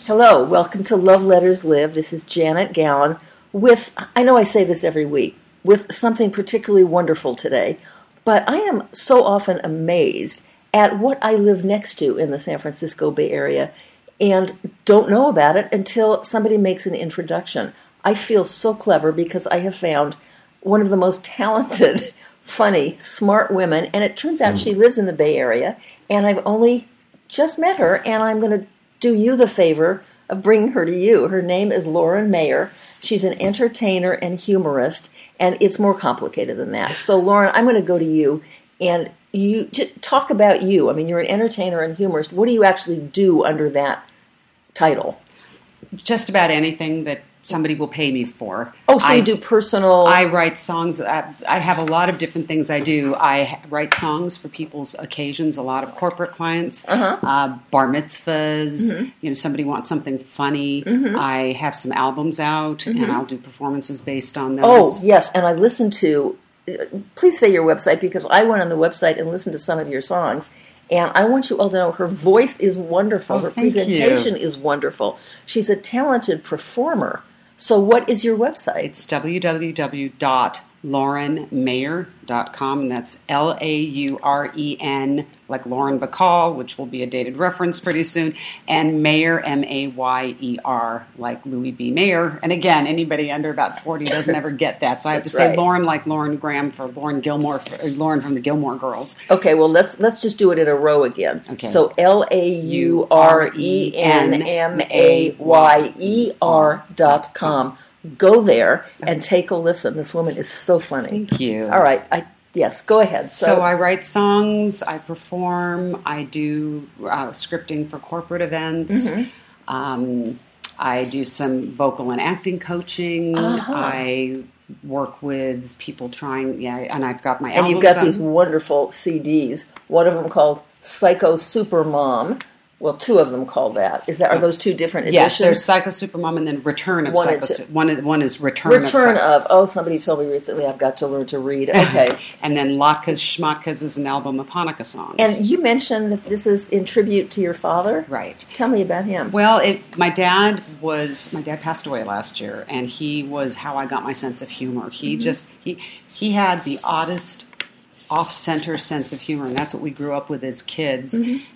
Hello, welcome to Love Letters Live. This is Janet Gallen with, I know I say this every week, with something particularly wonderful today, but I am so often amazed at what I live next to in the San Francisco Bay Area and don't know about it until somebody makes an introduction. I feel so clever because I have found one of the most talented, funny, smart women, and it turns out she lives in the Bay Area, and I've only just met her, and I'm going to do you the favor of bringing her to you. Her name is Lauren Mayer. She's an entertainer and humorist, and it's more complicated than that. So, Lauren, I'm going to go to you, and you just talk about you. I mean, you're an entertainer and humorist. What do you actually do under that title? Just about anything that somebody will pay me for. Oh, so you do personal... I write songs. I have a lot of different things I do. I write songs for people's occasions, a lot of corporate clients, bar mitzvahs, somebody wants something funny. I have some albums out, and I'll do performances based on those. Oh, yes, and I listened to... Please say your website, because I went on the website and listened to some of your songs, and I want you all to know her voice is wonderful. Her presentation is wonderful. She's a talented performer. So what is your website? It's www.laurenmayer.com, and that's Lauren, like Lauren Bacall, which will be a dated reference pretty soon, and Mayer, Mayer, like Louis B. Mayer. And again, anybody under about 40 doesn't ever get that, so I have to say Lauren like Lauren Graham for Lauren Gilmore, Lauren from the Gilmore Girls. Okay, well, let's just do it in a row again. Okay. So LaurenMayer.com. Go there and take a listen. This woman is so funny. Thank you. All right. Yes, go ahead. So I write songs, I perform, I do scripting for corporate events. I do some vocal and acting coaching. I work with people and I've got my albums. And you've got these wonderful CDs. One of them called Psycho Supermom. Well, two of them call that. Are those two different editions? Yes, there's Psycho Supermom and then Return of Psycho. One is Return of. Oh, somebody told me recently I've got to learn to read. Okay. And then Latkes Schmatkes is an album of Hanukkah songs. And you mentioned that this is in tribute to your father? Right. Tell me about him. Well, my dad passed away last year, and he was how I got my sense of humor. He he had the oddest off-center sense of humor, and that's what we grew up with as kids.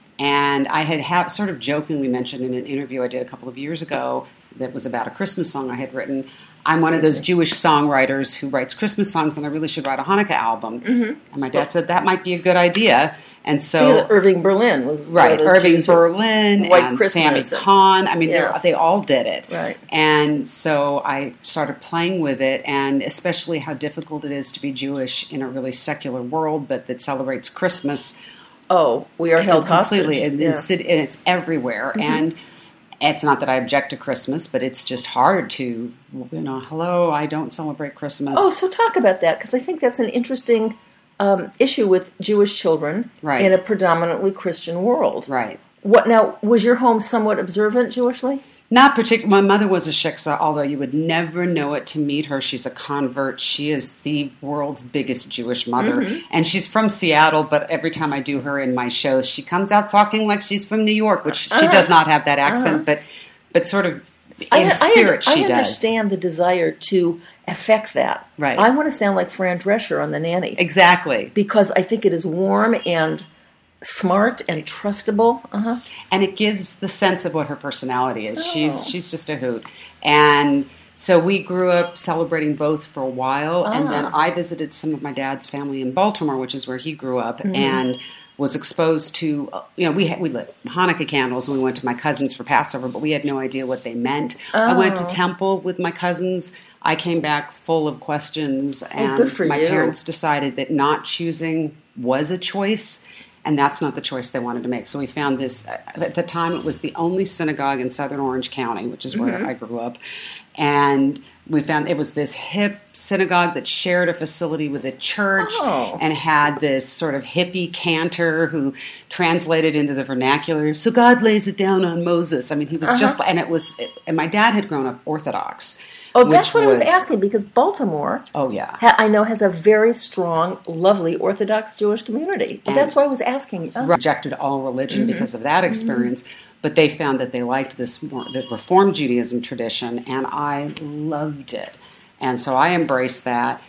And I had sort of jokingly mentioned in an interview I did a couple of years ago that was about a Christmas song I had written. I'm one of those Jewish songwriters who writes Christmas songs, and I really should write a Hanukkah album. And my dad said that might be a good idea. And so Irving Berlin was Irving Berlin and Sammy Kahn. I mean, they all did it. Right. And so I started playing with it, and especially how difficult it is to be Jewish in a really secular world, but that celebrates Christmas. Oh, we are held completely, hostage. And it's everywhere. And it's not that I object to Christmas, but it's just hard to, hello, I don't celebrate Christmas. Oh, so talk about that, because I think that's an interesting issue with Jewish children in a predominantly Christian world. Right. Now, was your home somewhat observant Jewishly? Not particularly. My mother was a shiksa, although you would never know it to meet her. She's a convert. She is the world's biggest Jewish mother. And she's from Seattle, but every time I do her in my shows, she comes out talking like she's from New York, which she does not have that accent, but sort of in spirit she does. I understand the desire to affect that. Right. I want to sound like Fran Drescher on The Nanny. Exactly. Because I think it is warm and smart and trustable, and it gives the sense of what her personality is. She's just a hoot, and so we grew up celebrating both for a while, and then I visited some of my dad's family in Baltimore, which is where he grew up, and was exposed to we lit Hanukkah candles when we went to my cousins for Passover, but we had no idea what they meant. I went to temple with my cousins. I came back full of questions, and my parents decided that not choosing was a choice. And that's not the choice they wanted to make. So we found this, at the time it was the only synagogue in southern Orange County, which is where I grew up. And we found it was this hip synagogue that shared a facility with a church and had this sort of hippie cantor who translated into the vernacular. So God lays it down on Moses. I mean, he was just, and my dad had grown up Orthodox. Oh, that's what I was asking, because Baltimore, I know, has a very strong, lovely Orthodox Jewish community. That's why I was asking. Rejected all religion because of that experience. but they found that they liked the Reform Judaism tradition, and I loved it. And so I embraced that,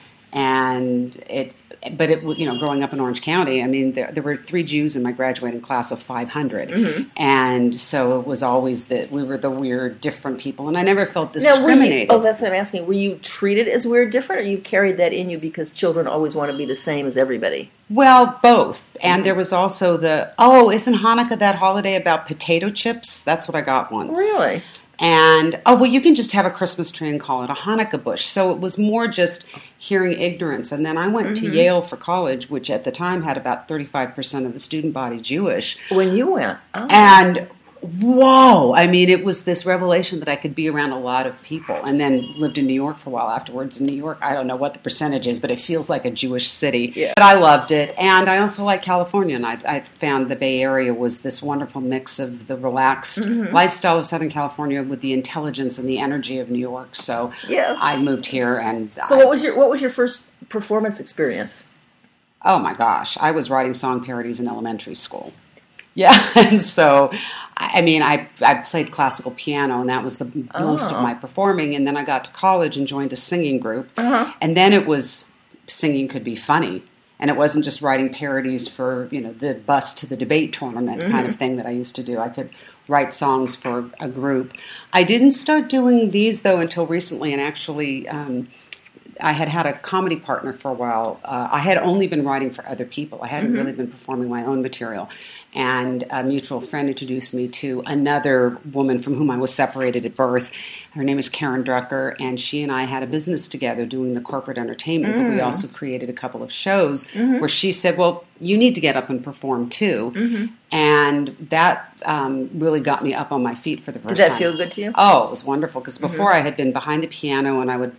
but growing up in Orange County, I mean, there were 3 Jews in my graduating class of 500. Mm-hmm. And so it was always that we were the weird, different people, and I never felt discriminated. That's what I'm asking. Were you treated as weird, different, or you carried that in you because children always want to be the same as everybody? Well, both. And there was also isn't Hanukkah that holiday about potato chips? That's what I got once. Really? And, you can just have a Christmas tree and call it a Hanukkah bush. So it was more just hearing ignorance. And then I went to Yale for college, which at the time had about 35% of the student body Jewish. When you went? Oh. And whoa! I mean, it was this revelation that I could be around a lot of people. And then lived in New York for a while afterwards. In New York, I don't know what the percentage is, but it feels like a Jewish city. Yeah. But I loved it. And I also like California. And I found the Bay Area was this wonderful mix of the relaxed lifestyle of Southern California with the intelligence and the energy of New York. So yes. I moved here. And so what was your first performance experience? Oh my gosh. I was writing song parodies in elementary school. Yeah, and so, I mean, I played classical piano, and that was the most of my performing, and then I got to college and joined a singing group, and then it was, singing could be funny, and it wasn't just writing parodies for, the bus to the debate tournament kind of thing that I used to do. I could write songs for a group. I didn't start doing these, though, until recently, and actually I had a comedy partner for a while. I had only been writing for other people. I hadn't really been performing my own material. And a mutual friend introduced me to another woman from whom I was separated at birth. Her name is Karen Drucker, and she and I had a business together doing the corporate entertainment, but we also created a couple of shows where she said, well, you need to get up and perform too. And that really got me up on my feet for the first time. Did that feel good to you? Oh, it was wonderful, because before I had been behind the piano, and I would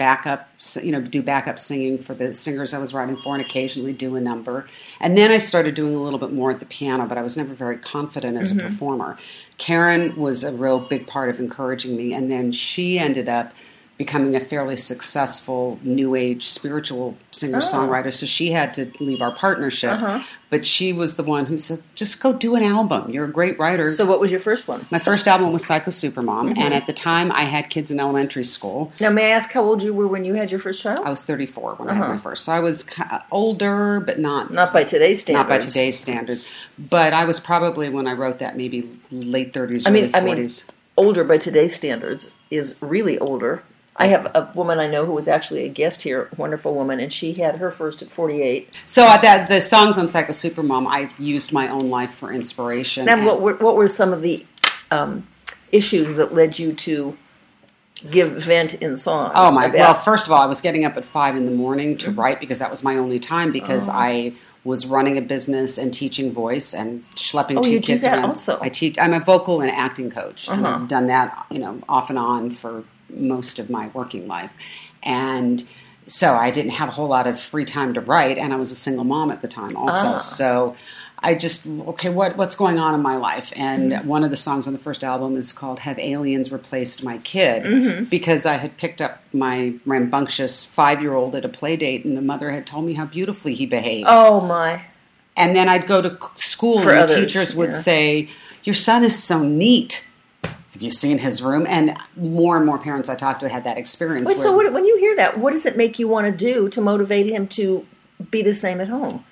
do backup singing for the singers I was writing for, and occasionally do a number. And then I started doing a little bit more at the piano, but I was never very confident as a performer. Karen was a real big part of encouraging me, and then she ended up becoming a fairly successful New Age spiritual singer-songwriter, so she had to leave our partnership. But she was the one who said, just go do an album. You're a great writer. So what was your first one? My first album was Psycho Supermom, and at the time I had kids in elementary school. Now, may I ask how old you were when you had your first child? I was 34 when I had my first. So I was older, but not by today's standards. Not by today's standards. But I was probably, when I wrote that, maybe late 30s, early 40s. I mean, older by today's standards is really older. I have a woman I know who was actually a guest here, a wonderful woman, and she had her first at 48. So the songs on Psycho Supermom, I used my own life for inspiration. Now, what were some of the issues that led you to give vent in songs? Well, first of all, I was getting up at 5 a.m. to write, because that was my only time, because I was running a business and teaching voice and schlepping 2 kids around. Also. I'm a vocal and acting coach, and I've done that, off and on for most of my working life. And so I didn't have a whole lot of free time to write, and I was a single mom at the time also. So I just, what's going on in my life? And one of the songs on the first album is called Have Aliens Replaced My Kid? Because I had picked up my rambunctious 5-year-old at a play date, and the mother had told me how beautifully he behaved. Oh, my. And then I'd go to school, and the teachers would say, your son is so neat. Have you seen his room? And more parents I talked to had that experience. Wait, so when you hear that, what does it make you want to do to motivate him to be the same at home?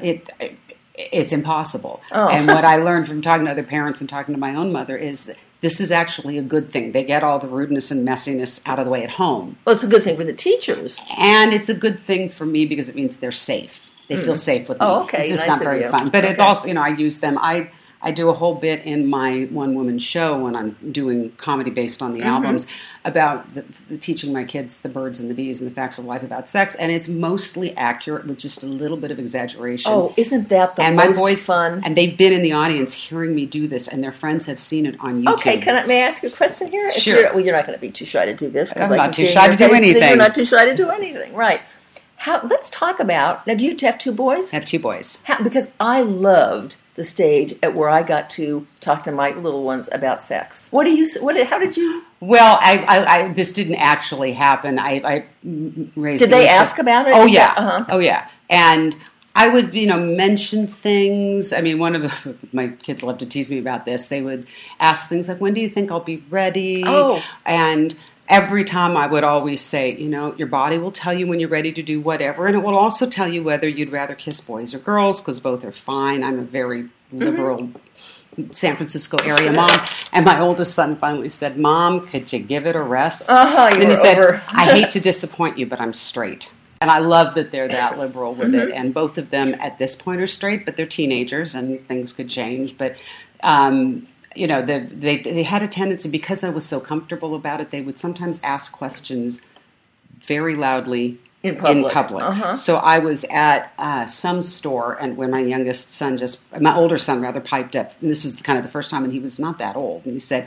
It's impossible. And what I learned from talking to other parents and talking to my own mother is that this is actually a good thing. They get all the rudeness and messiness out of the way at home. Well, it's a good thing for the teachers. And it's a good thing for me, because it means they're safe. They feel safe with me. Oh, okay. It's just not very fun. But it's also, I use them. I do a whole bit in my one-woman show when I'm doing comedy based on the albums about teaching my kids the birds and the bees and the facts of life about sex, and it's mostly accurate with just a little bit of exaggeration. Oh, isn't that the and most my boys, fun? And they've been in the audience hearing me do this, and their friends have seen it on YouTube. Okay, may I ask you a question here? Sure. You're not going to be too shy to do this. I'm not too shy to do anything. You're not too shy to do anything, right? Let's talk about, now do you have 2 boys? I have 2 boys. Because I loved the stage at where I got to talk to my little ones about sex. How did you? Well, I this didn't actually happen. I raised. Did they ask about it? Oh yeah. Oh yeah. And I would, mention things. I mean, my kids love to tease me about this. They would ask things like, when do you think I'll be ready? Oh. And every time I would always say, your body will tell you when you're ready to do whatever, and it will also tell you whether you'd rather kiss boys or girls, because both are fine. I'm a very liberal San Francisco area mom, and my oldest son finally said, "Mom, could you give it a rest?" And he said, "I hate to disappoint you, but I'm straight." And I love that they're that liberal with it, and both of them at this point are straight, but they're teenagers, and things could change, but... they had a tendency, because I was so comfortable about it, they would sometimes ask questions very loudly in public. So I was at some store, and where my older son piped up, and this was kind of the first time, and he was not that old, and he said,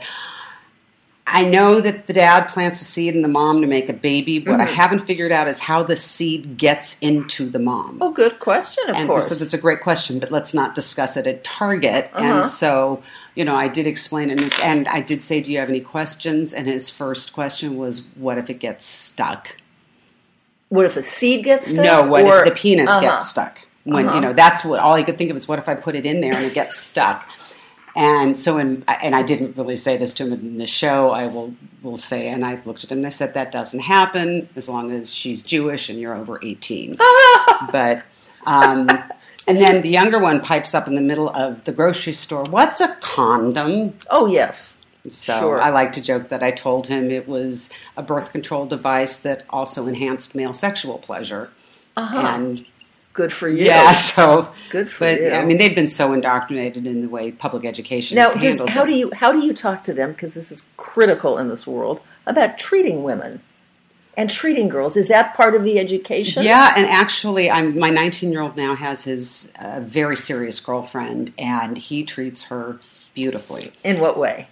"I know that the dad plants a seed in the mom to make a baby. What I haven't figured out is how the seed gets into the mom." Oh, good question, of course. So that's a great question, but let's not discuss it at Target. And so, I did explain it, and I did say, "Do you have any questions?" And his first question was, "What if it gets stuck?" What if the seed gets stuck? No, what if the penis gets stuck? When, that's what all he could think of is, what if I put it in there and it gets stuck? And so, and I didn't really say this to him in the show, I will say, and I looked at him and I said, that doesn't happen as long as she's Jewish and you're over 18. But, and then the younger one pipes up in the middle of the grocery store, "What's a condom?" Oh, yes. So sure. I like to joke that I told him it was a birth control device that also enhanced male sexual pleasure. And good for you. Yeah, so good for you. I mean, they've been so indoctrinated in the way public education handles it. How do you talk to them, because this is critical in this world, about treating women and treating girls? Is that part of the education? Yeah, and actually, my 19-year-old now has his very serious girlfriend, and he treats her beautifully. In what way?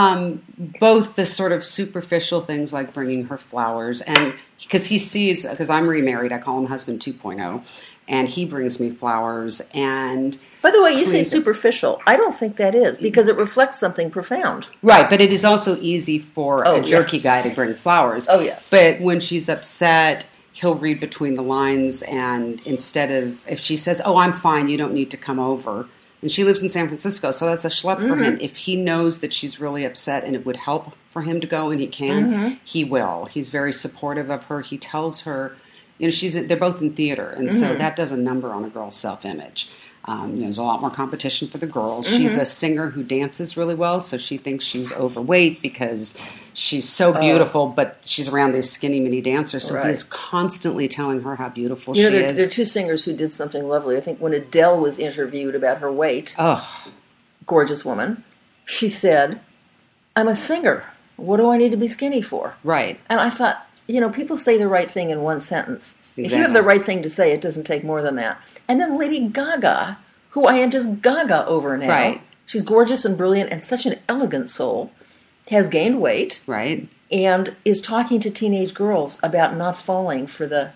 Both the sort of superficial things like bringing her flowers, and because I'm remarried, I call him husband 2.0, and he brings me flowers. And by the way, you say superficial. I don't think that is, because it reflects something profound. Right, but it is also easy for a jerky guy to bring flowers. Oh, yes. But when she's upset, he'll read between the lines, and instead of, if she says, "Oh, I'm fine, you don't need to come over," and she lives in San Francisco, so that's a schlep for him. If he knows that she's really upset and it would help for him to go and he can, he will. He's very supportive of her. He tells her, they're both in theater, and so that does a number on a girl's self-image. There's a lot more competition for the girls. She's a singer who dances really well, so she thinks she's overweight because she's so beautiful, but she's around these skinny mini dancers, so he's constantly telling her how beautiful she is. There are two singers who did something lovely. I think when Adele was interviewed about her weight, gorgeous woman, she said, "I'm a singer. What do I need to be skinny for?" Right. And I thought, people say the right thing in one sentence. Exactly. If you have the right thing to say, it doesn't take more than that. And then Lady Gaga, who I am just gaga over now. Right. She's gorgeous and brilliant and such an elegant soul, has gained weight. Right. And is talking to teenage girls about not falling for the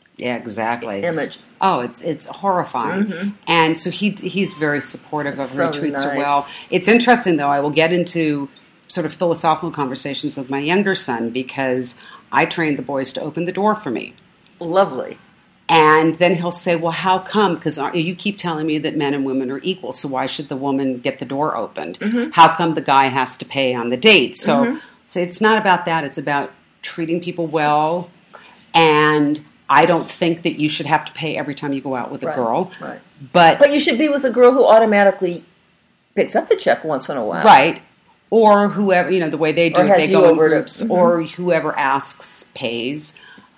image. Oh, it's horrifying. And so he's very supportive of her, treats her well. It's interesting, though. I will get into sort of philosophical conversations with my younger son, because I trained the boys to open the door for me. Lovely. And then he'll say, "Well, how come? Because you keep telling me that men and women are equal, so why should the woman get the door opened? How come the guy has to pay on the date?" So it's not about that. It's about treating people well. And I don't think that you should have to pay every time you go out with a girl. Right. But you should be with a girl who automatically picks up the check once in a while. Right. Or whoever, the way they do it, they go in groups, or whoever asks pays.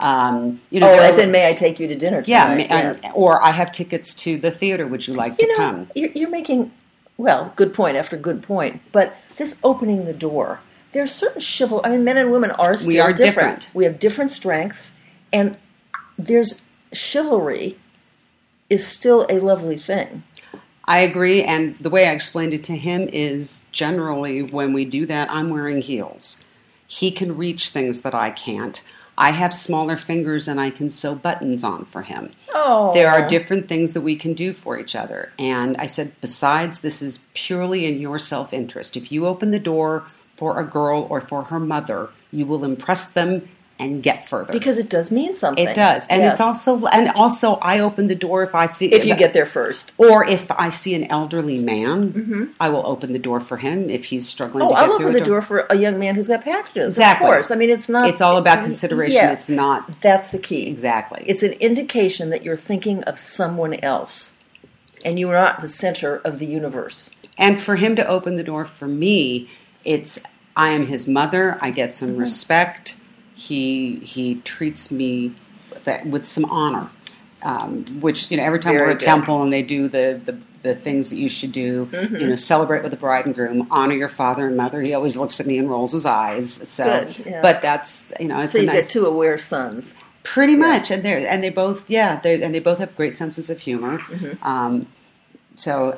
As in, may I take you to dinner tonight? Yeah, yes. Or I have tickets to the theater. Would you like to come? You're making, good point after good point. But this opening the door, there's certain chivalry. I mean, men and women are still different. We have different strengths, and there's chivalry is still a lovely thing. I agree, and the way I explained it to him is generally when we do that, I'm wearing heels. He can reach things that I can't. I have smaller fingers and I can sew buttons on for him. Oh. There are different things that we can do for each other. And I said, besides, this is purely in your self-interest. If you open the door for a girl or for her mother, you will impress them and get further. Because it does mean something. It does. And it's also I open the door if I feel... If you get there first. Or if I see an elderly man, I will open the door for him if he's struggling to get through. I'll open the door for a young man who's got packages. Exactly. Of course. I mean, it's not... It's all about consideration. Yes, it's not... That's the key. Exactly. It's an indication that you're thinking of someone else. And you're not the center of the universe. And for him to open the door for me, I am his mother. I get some respect. He treats me with some honor, which, every time we're at temple and they do the things that you should do, celebrate with the bride and groom, honor your father and mother. He always looks at me and rolls his eyes. So, good, yes. But that's, it's so you nice, get two aware sons. pretty much, and they both have great senses of humor. So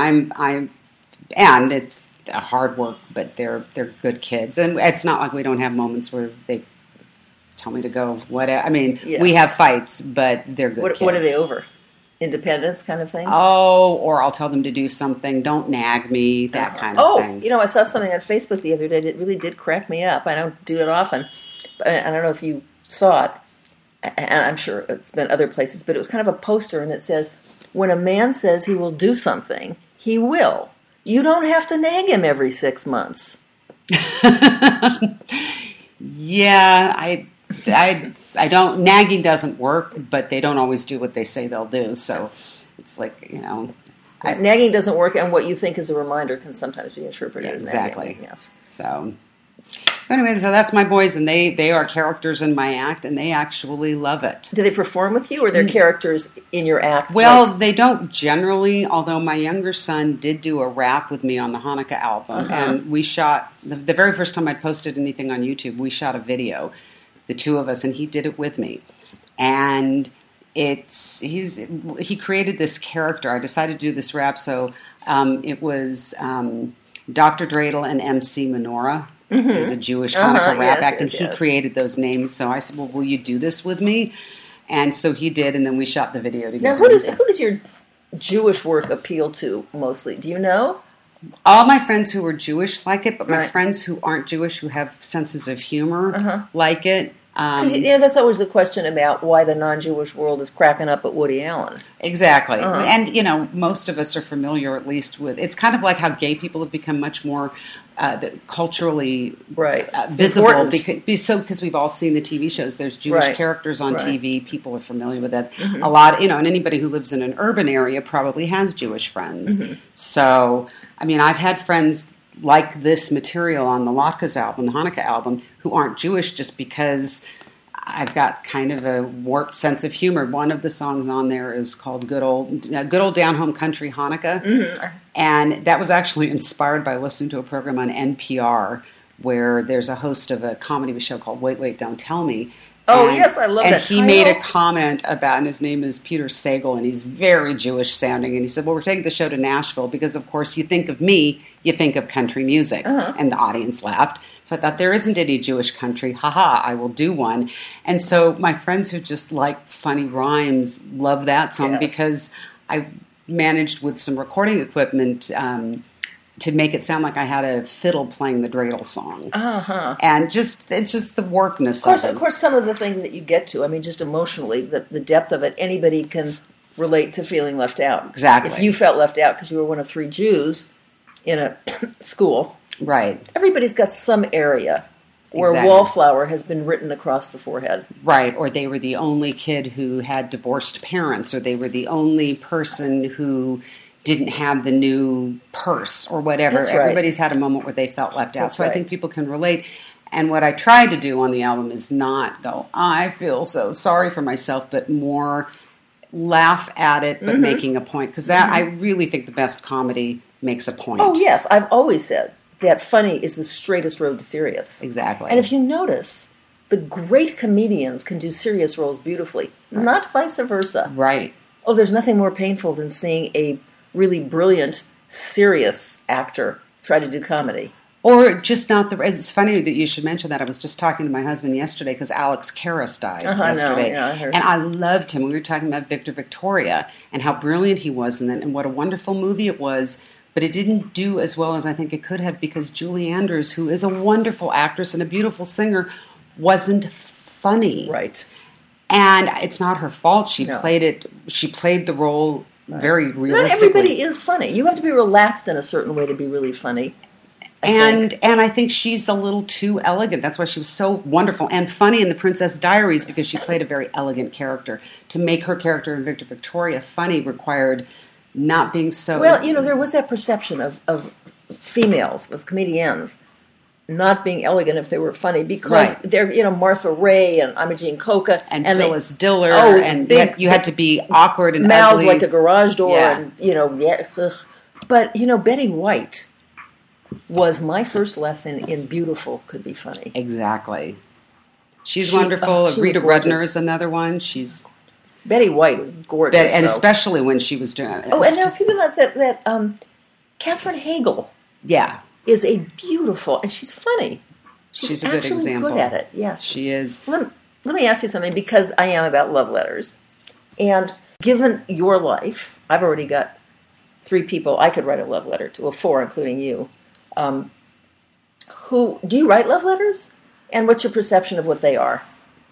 and it's hard work, but they're good kids, and it's not like we don't have moments where they tell me to go. Whatever. I mean, we have fights, but they're good kids. What are they over? Independence kind of thing? Oh, or I'll tell them to do something. Don't nag me, that kind of thing. I saw something on Facebook the other day that really did crack me up. I don't do it often. I don't know if you saw it, and I'm sure it's been other places, but it was kind of a poster, and it says, when a man says he will do something, he will. You don't have to nag him every 6 months. Yeah, I don't. Nagging doesn't work, but they don't always do what they say they'll do. So it's like, nagging doesn't work, and what you think is a reminder can sometimes be interpreted as exactly. nagging. Yes. So anyway, so that's my boys, and they are characters in my act, and they actually love it. Do they perform with you, or they're characters in your act? Well, they don't generally, although my younger son did do a rap with me on the Hanukkah album, and we shot, the very first time I posted anything on YouTube, we shot a video, the two of us, and he did it with me. And he created this character. I decided to do this rap, so it was Dr. Dreidel and MC Menorah. It was a Jewish Hanukkah rap act, and he created those names. So I said, well, will you do this with me? And so he did, and then we shot the video together. Now, who does your Jewish work appeal to mostly? Do you know? All my friends who are Jewish like it, but my friends who aren't Jewish, who have senses of humor, like it. That's always the question about why the non-Jewish world is cracking up at Woody Allen. Exactly. And, most of us are familiar at least with... It's kind of like how gay people have become much more culturally visible. Because we've all seen the TV shows. There's Jewish characters on TV. People are familiar with that. A lot, and anybody who lives in an urban area probably has Jewish friends. So, I mean, I've had friends like this material on the Latkes album, the Hanukkah album, who aren't Jewish just because I've got kind of a warped sense of humor. One of the songs on there is called Good Old Down Home Country Hanukkah. And that was actually inspired by listening to a program on NPR where there's a host of a comedy show called Wait, Wait, Don't Tell Me. Yes, I love that. And he made a comment about, and his name is Peter Sagal, and he's very Jewish sounding. And he said, well, we're taking the show to Nashville because, of course, you think of me, you think of country music. And the audience laughed. So I thought, there isn't any Jewish country. Ha-ha, I will do one. And so my friends who just like funny rhymes love that song because I managed with some recording equipment to make it sound like I had a fiddle playing the dreidel song. And it's just the workness of it. Of course, some of the things that you get to, I mean, just emotionally, the depth of it, anybody can relate to feeling left out. Exactly. If you felt left out because you were one of 3 Jews in a school. Right. Everybody's got some area where wallflower has been written across the forehead. Right, or they were the only kid who had divorced parents, or they were the only person who didn't have the new purse or whatever. That's right. Everybody's had a moment where they felt left out. That's so right. I think people can relate. And what I tried to do on the album is not go, I feel so sorry for myself, but more laugh at it, but making a point. Because I really think the best comedy makes a point. Oh, yes. I've always said that funny is the straightest road to serious. Exactly. And if you notice, the great comedians can do serious roles beautifully, not vice versa. Right. Oh, there's nothing more painful than seeing a really brilliant, serious actor try to do comedy. Or just not the... It's funny that you should mention that. I was just talking to my husband yesterday because Alex Karras died yesterday. I heard. And I loved him. We were talking about Victor Victoria and how brilliant he was in it and what a wonderful movie it was. But it didn't do as well as I think it could have because Julie Andrews, who is a wonderful actress and a beautiful singer, wasn't funny. Right. And it's not her fault. She No. played the role very realistically. Not everybody is funny. You have to be relaxed in a certain way to be really funny. And I think she's a little too elegant. That's why she was so wonderful and funny in The Princess Diaries, because she played a very elegant character. To make her character in Victor Victoria funny required not being so... Well, there was that perception of females, of comedians, not being elegant if they were funny, because they're, Martha Ray and Imogene Coca. And Phyllis Diller. And big, you had to be awkward and mouths ugly. like a garage door. And, But, Betty White was my first lesson in beautiful could be funny. Exactly. She's wonderful. Rita Rudner is another one. Betty White was gorgeous. And especially when she was doing it. Oh, and there are people that Katherine Hagel. Yeah. Is a beautiful, and she's funny. She's a good example. Good at it, yes. She is. Let me ask you something, because I am about love letters. And given your life, I've already got 3 people I could write a love letter to, 4, including you. Do you write love letters? And what's your perception of what they are?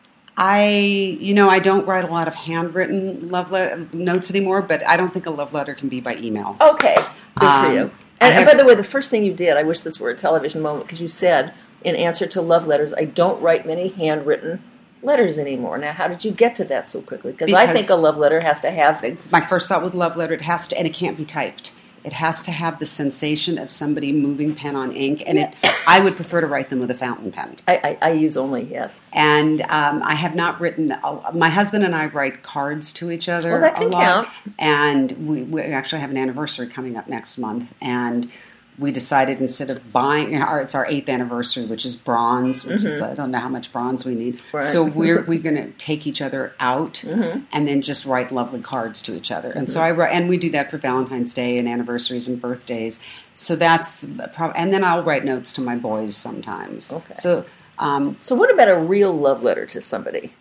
I don't write a lot of handwritten notes anymore, but I don't think a love letter can be by email. Okay, good for you. And by the way, the first thing you did, I wish this were a television moment, because you said, in answer to love letters, I don't write many handwritten letters anymore. Now, how did you get to that so quickly? Because I think a love letter has to have... My first thought with love letter, it has to, and it can't be typed. It has to have the sensation of somebody moving pen on ink, and I would prefer to write them with a fountain pen. I use only, yes. And I have not written... my husband and I write cards to each other. Well, that can count. And we actually have an anniversary coming up next month, and we decided instead of buying... It's our 8th anniversary, which is bronze, which is... I don't know how much bronze we need. Right. So we're going to take each other out and then just write lovely cards to each other. And so I write... And we do that for Valentine's Day and anniversaries and birthdays. So that's... And then I'll write notes to my boys sometimes. Okay. So what about a real love letter to somebody?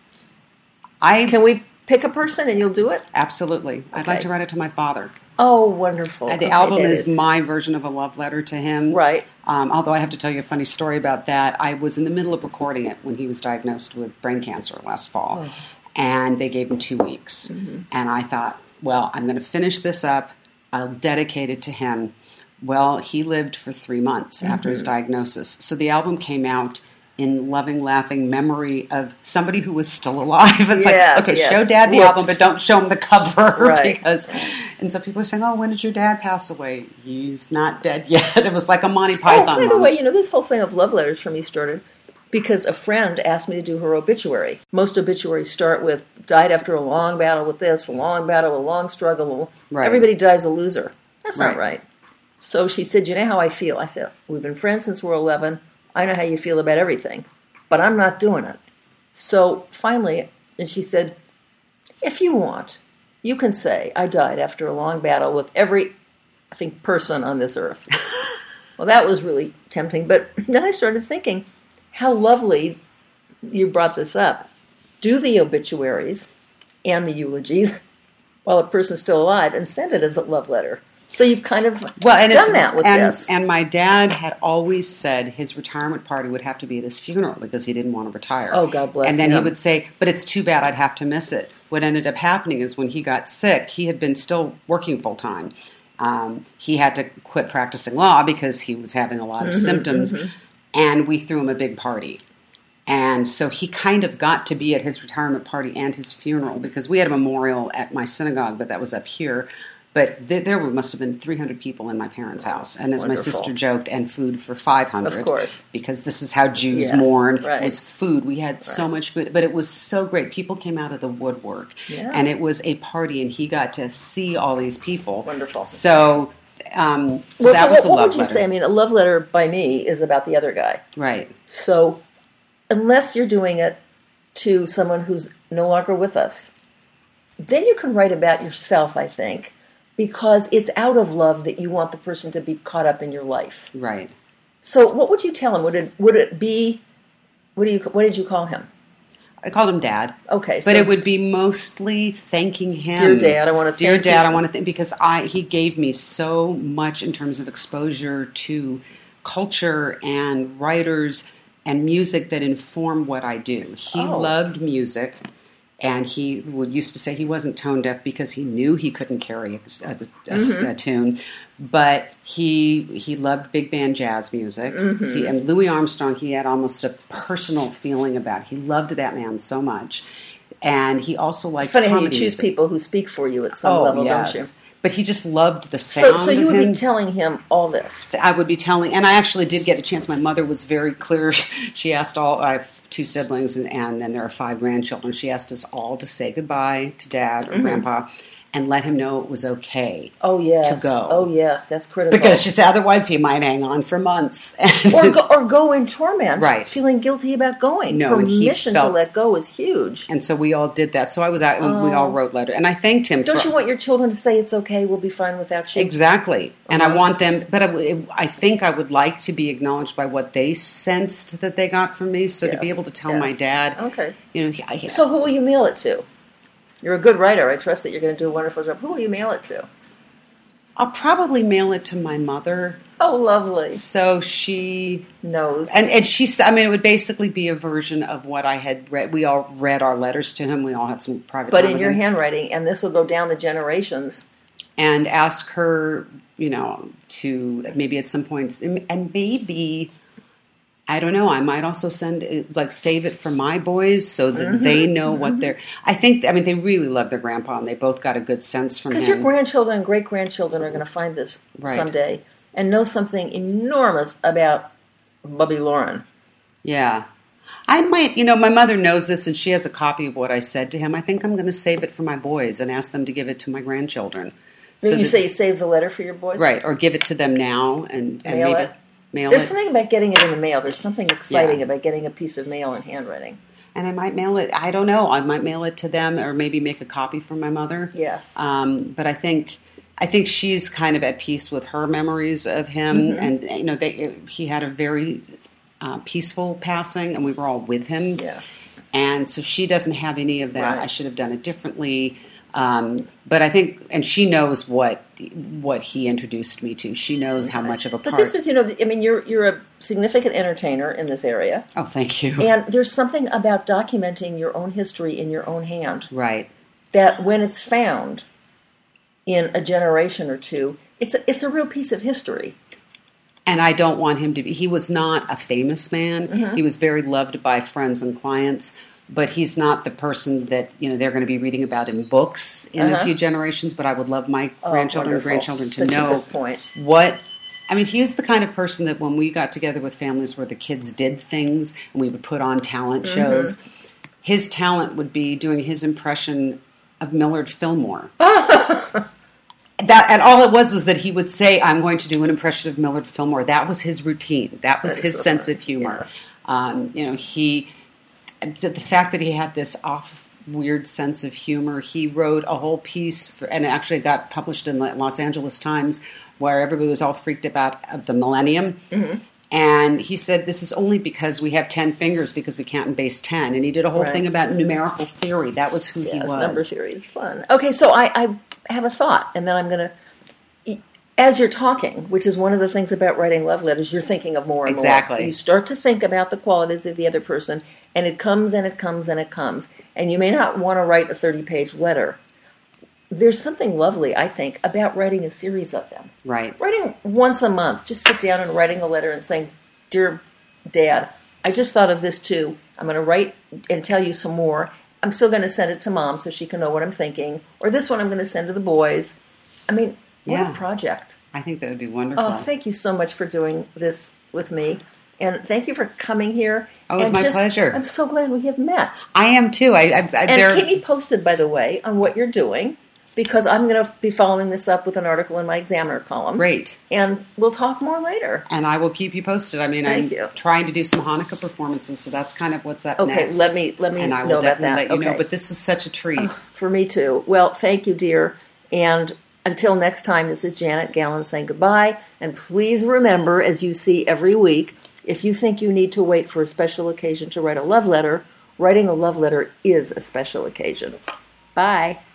Can we pick a person and you'll do it? Absolutely. I'd like to write it to my father. Oh, wonderful. The album is my version of a love letter to him. Right. Although I have to tell you a funny story about that. I was in the middle of recording it when he was diagnosed with brain cancer last fall. Oh. And they gave him 2 weeks. And I thought, well, I'm going to finish this up. I'll dedicate it to him. Well, he lived for 3 months after his diagnosis. So the album came out in loving, laughing memory of somebody who was still alive. It's show Dad the album, but don't show him the cover. Right. And so people are saying, oh, when did your dad pass away? He's not dead yet. It was like a Monty Python by the way, this whole thing of love letters for me started because a friend asked me to do her obituary. Most obituaries start with, died after a long battle with this, a long battle, a long struggle. Right. Everybody dies a loser. That's not right. So she said, you know how I feel? I said, we've been friends since we're 11. I know how you feel about everything, but I'm not doing it. So finally, and she said, if you want, you can say, I died after a long battle with every, I think, person on this earth. Well, that was really tempting. But then I started thinking, how lovely you brought this up. Do the obituaries and the eulogies while a person's still alive and send it as a love letter. So you've kind of done that with this. And my dad had always said his retirement party would have to be at his funeral because he didn't want to retire. Oh, God bless him. And then he would say, but it's too bad, I'd have to miss it. What ended up happening is when he got sick, he had been still working full time. He had to quit practicing law because he was having a lot of symptoms. And we threw him a big party. And so he kind of got to be at his retirement party and his funeral because we had a memorial at my synagogue, but that was up here. But there must have been 300 people in my parents' house. And as my sister joked, and food for 500. Of course. Because this is how Jews mourn, was food. We had so much food. But it was so great. People came out of the woodwork. Yeah. And it was a party, and he got to see all these people. Wonderful. So that was a love letter. What would you say? I mean, a love letter by me is about the other guy. Right. So unless you're doing it to someone who's no longer with us, then you can write about yourself, I think. Because it's out of love that you want the person to be caught up in your life. Right. So what would you tell him? Would it be, what did you call him? I called him Dad. Okay. But it would be mostly thanking him. Dear Dad, I want to thank you. Dear Dad, I want to thank, because he gave me so much in terms of exposure to culture and writers and music that inform what I do. He loved music, and he used to say he wasn't tone deaf because he knew he couldn't carry a tune, but he loved big band jazz music. And Louis Armstrong, he had almost a personal feeling about. He loved that man so much, and he also liked. It's funny how you comedy choose music. people who speak for you at some level, yes. don't you? But he just loved the sound. So you of would him. be telling him all this. I would be telling, and I actually did get a chance. My mother was very clear. She asked I have 2 siblings, and then there are 5 grandchildren. She asked us all to say goodbye to Dad or Grandpa and let him know it was okay to go. Oh, yes, that's critical. Because she said otherwise he might hang on for months. Or go in torment, right. feeling guilty about going. No, permission to let go is huge. And so we all did that. So I was out, and we all wrote letters. And I thanked him. Don't you want your children to say it's okay, we'll be fine without you? Exactly. And I want them, but I think I would like to be acknowledged by what they sensed that they got from me. So to be able to tell my dad, So who will you mail it to? You're a good writer. I trust that you're going to do a wonderful job. Who will you mail it to? I'll probably mail it to my mother. Oh, lovely. So she knows. And she, I mean, it would basically be a version of what I had read. We all read our letters to him. We all had some private time But in your him. handwriting, and this will go down the generations. And ask her, to maybe at some point, and maybe, I don't know, I might also save it for my boys so that they know what they're, they really love their grandpa, and they both got a good sense from him. Because your grandchildren and great-grandchildren are going to find this someday and know something enormous about Bubby Lauren. Yeah. I might, my mother knows this, and she has a copy of what I said to him. I think I'm going to save it for my boys and ask them to give it to my grandchildren. So you say you save the letter for your boys? Right, or give it to them now and mail maybe it. Mail There's it. something about getting it in the mail. There's something exciting about getting a piece of mail in handwriting. And I might mail it. I don't know. I might mail it to them, or maybe make a copy for my mother. Yes. But I think she's kind of at peace with her memories of him, and he had a very peaceful passing, and we were all with him. Yes. And so she doesn't have any of that. Right. I should have done it differently. But I think, and she knows what he introduced me to. She knows how much of a part. But this is, you're a significant entertainer in this area. Oh, thank you. And there's something about documenting your own history in your own hand. Right. That when it's found in a generation or two, it's a real piece of history. And I don't want him to be. He was not a famous man. He was very loved by friends and clients. But he's not the person that they're going to be reading about in books in a few generations. But I would love my grandchildren and grandchildren to know what. I mean, he is the kind of person that when we got together with families where the kids did things and we would put on talent shows, his talent would be doing his impression of Millard Fillmore. And all it was that he would say, "I'm going to do an impression of Millard Fillmore." That was his routine. That was his sense of humor. Yes. The fact that he had this weird sense of humor, he wrote a whole piece, and it actually got published in the Los Angeles Times, where everybody was all freaked about the millennium. And he said, this is only because we have 10 fingers because we count in base 10. And he did a whole thing about numerical theory. That was who he was. Number theory is fun. Okay, so I have a thought, and then I'm going to... As you're talking, which is one of the things about writing love letters, you're thinking of more and more. Exactly. You start to think about the qualities of the other person, and it comes and it comes and it comes. And you may not want to write a 30-page letter. There's something lovely, I think, about writing a series of them. Right. Writing once a month, just sit down and writing a letter and saying, "Dear Dad, I just thought of this too. I'm going to write and tell you some more. I'm still going to send it to Mom so she can know what I'm thinking. Or this one I'm going to send to the boys." I mean... What a project. I think that would be wonderful. Oh, thank you so much for doing this with me. And thank you for coming here. Oh, it was my pleasure. I'm so glad we have met. I am too. And keep me posted, by the way, on what you're doing, because I'm going to be following this up with an article in my Examiner column. Great. And we'll talk more later. And I will keep you posted. I mean, I'm trying to do some Hanukkah performances, so that's kind of what's up next. Okay, let me and I know will about that. Let you know, but this was such a treat. For me too. Well, thank you, dear. And until next time, this is Janet Gallen saying goodbye. And please remember, as you see every week, if you think you need to wait for a special occasion to write a love letter, writing a love letter is a special occasion. Bye.